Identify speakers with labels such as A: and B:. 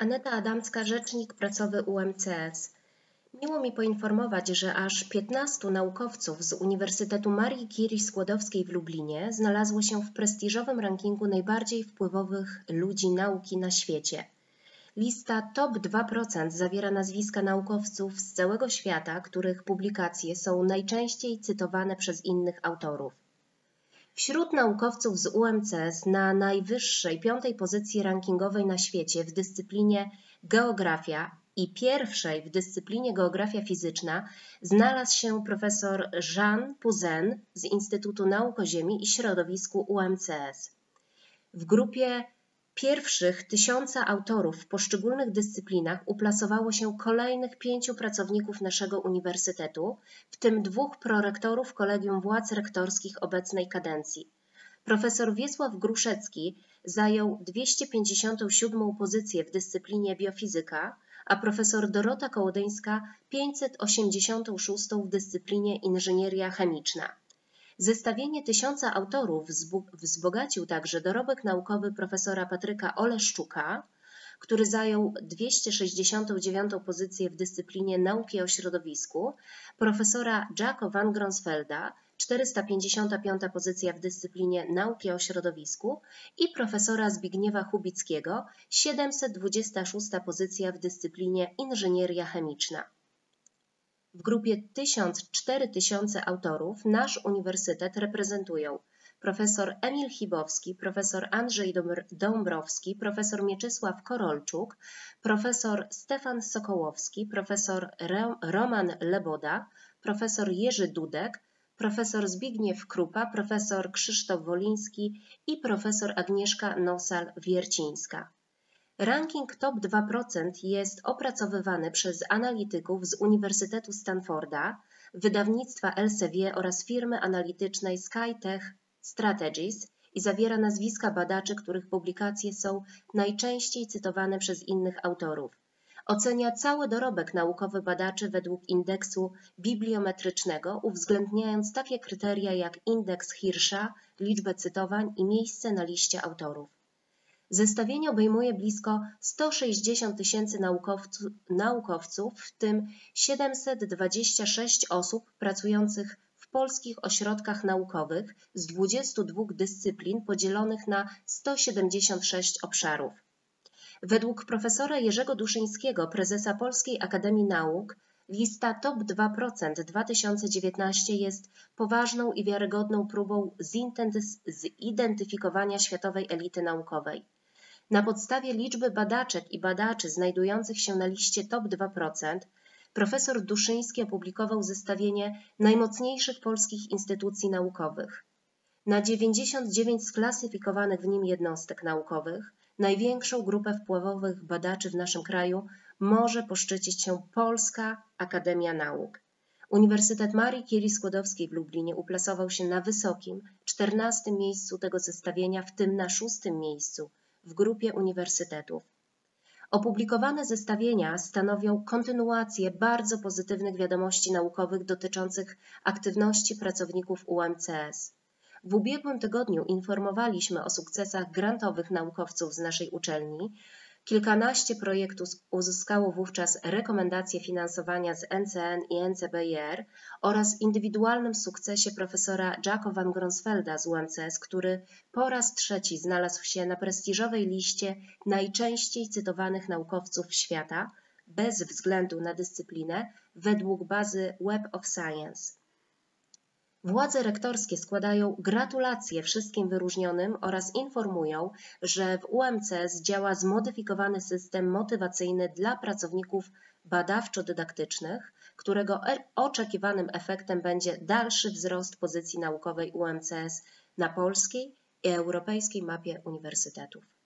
A: Aneta Adamska, rzecznik prasowy UMCS. Miło mi poinformować, że aż 15 naukowców z Uniwersytetu Marii Curie Skłodowskiej w Lublinie znalazło się w prestiżowym rankingu najbardziej wpływowych ludzi nauki na świecie. Lista top 2% zawiera nazwiska naukowców z całego świata, których publikacje są najczęściej cytowane przez innych autorów. Wśród naukowców z UMCS na najwyższej 5. pozycji rankingowej na świecie w dyscyplinie geografia i pierwszej w dyscyplinie geografia fizyczna znalazł się profesor Jean Pouzin z Instytutu Nauk o Ziemi i Środowisku UMCS. W grupie pierwszych 1000 autorów w poszczególnych dyscyplinach uplasowało się kolejnych 5 pracowników naszego uniwersytetu, w tym 2 prorektorów Kolegium Władz Rektorskich obecnej kadencji. Profesor Wiesław Gruszecki zajął 257. pozycję w dyscyplinie biofizyka, a profesor Dorota Kołodyńska 586. w dyscyplinie inżynieria chemiczna. Zestawienie 1000 autorów wzbogacił także dorobek naukowy profesora Patryka Oleszczuka, który zajął 269. pozycję w dyscyplinie nauki o środowisku, profesora Jacka van Gronsvelda, 455. pozycja w dyscyplinie nauki o środowisku i profesora Zbigniewa Chubickiego, 726. pozycja w dyscyplinie inżynieria chemiczna. W grupie 1000–4000 autorów nasz uniwersytet reprezentują profesor Emil Chibowski, profesor Andrzej Dąbrowski, profesor Mieczysław Korolczuk, profesor Stefan Sokołowski, profesor Roman Leboda, profesor Jerzy Dudek, profesor Zbigniew Krupa, profesor Krzysztof Woliński i profesor Agnieszka Nosal-Wiercińska. Ranking top 2% jest opracowywany przez analityków z Uniwersytetu Stanforda, wydawnictwa Elsevier oraz firmy analitycznej SkyTech Strategies i zawiera nazwiska badaczy, których publikacje są najczęściej cytowane przez innych autorów. Ocenia cały dorobek naukowy badaczy według indeksu bibliometrycznego, uwzględniając takie kryteria jak indeks Hirscha, liczbę cytowań i miejsce na liście autorów. Zestawienie obejmuje blisko 160 000 naukowców, w tym 726 osób pracujących w polskich ośrodkach naukowych z 22 dyscyplin podzielonych na 176 obszarów. Według profesora Jerzego Duszyńskiego, prezesa Polskiej Akademii Nauk, lista top 2% 2019 jest poważną i wiarygodną próbą zidentyfikowania światowej elity naukowej. Na podstawie liczby badaczek i badaczy znajdujących się na liście top 2%, profesor Duszyński opublikował zestawienie najmocniejszych polskich instytucji naukowych. Na 99 sklasyfikowanych w nim jednostek naukowych, największą grupę wpływowych badaczy w naszym kraju może poszczycić się Polska Akademia Nauk. Uniwersytet Marii Curie Skłodowskiej w Lublinie uplasował się na wysokim 14. miejscu tego zestawienia, w tym na 6. miejscu w grupie uniwersytetów. Opublikowane zestawienia stanowią kontynuację bardzo pozytywnych wiadomości naukowych dotyczących aktywności pracowników UMCS. W ubiegłym tygodniu informowaliśmy o sukcesach grantowych naukowców z naszej uczelni. Kilkanaście projektów uzyskało wówczas rekomendacje finansowania z NCN i NCBR oraz indywidualnym sukcesie profesora Jacka van Gronsvelda z UMCS, który po raz 3 znalazł się na prestiżowej liście najczęściej cytowanych naukowców świata, bez względu na dyscyplinę, według bazy Web of Science. Władze rektorskie składają gratulacje wszystkim wyróżnionym oraz informują, że w UMCS działa zmodyfikowany system motywacyjny dla pracowników badawczo-dydaktycznych, którego oczekiwanym efektem będzie dalszy wzrost pozycji naukowej UMCS na polskiej i europejskiej mapie uniwersytetów.